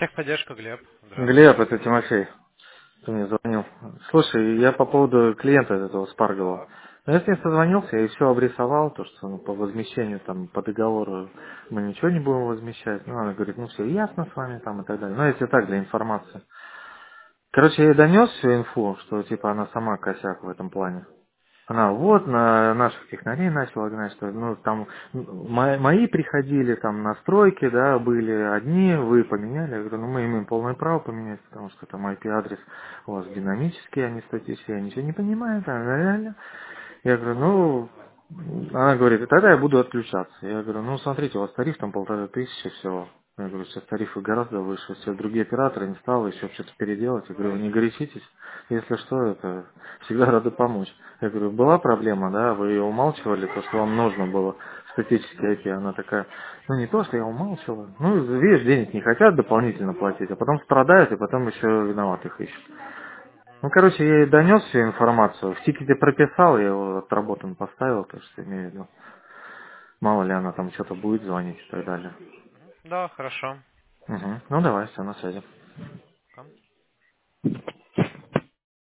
Техподдержка, Глеб. Глеб, Здравствуйте. это Тимофей. Ты мне звонил. Слушай, я по поводу клиента этого Спаргова. Ну, я с ним созвонился и все обрисовал, то, что ну, по возмещению, там, по договору мы ничего не будем возмещать. Ну, она говорит, ну, все ясно с вами, там, и так далее. Ну, если так, для информации. Короче, я ей донес всю инфу, что, типа, она сама косяк в этом плане. Она вот на наших технарей начала гнать, что ну там мои приходили, там настройки, да, были одни, вы поменяли. Я говорю, ну мы имеем полное право поменять, потому что там IP-адрес у вас динамический, а не статический, я ничего не понимаю, там, реально. Я говорю, ну, она говорит, тогда я буду отключаться. Я говорю, ну, смотрите, у вас тариф там 1500 всего. Я говорю, сейчас тарифы гораздо выше, все другие операторы не стало еще что-то переделать. Я говорю, вы не горячитесь, если что, это всегда рады помочь. Я говорю, была проблема, да, вы ее умалчивали, то, что вам нужно было, статический IP. Она такая, ну, не то, что я умалчивала. Ну, видишь, денег не хотят дополнительно платить, а потом страдают, и потом еще виноватых ищут. Ну, короче, я ей донес всю информацию. В тикете прописал, я его отработан поставил, то что имею в виду. Мало ли она там что-то будет звонить и так далее. Да, хорошо. Угу. Ну, давай, все, на связи. Пока.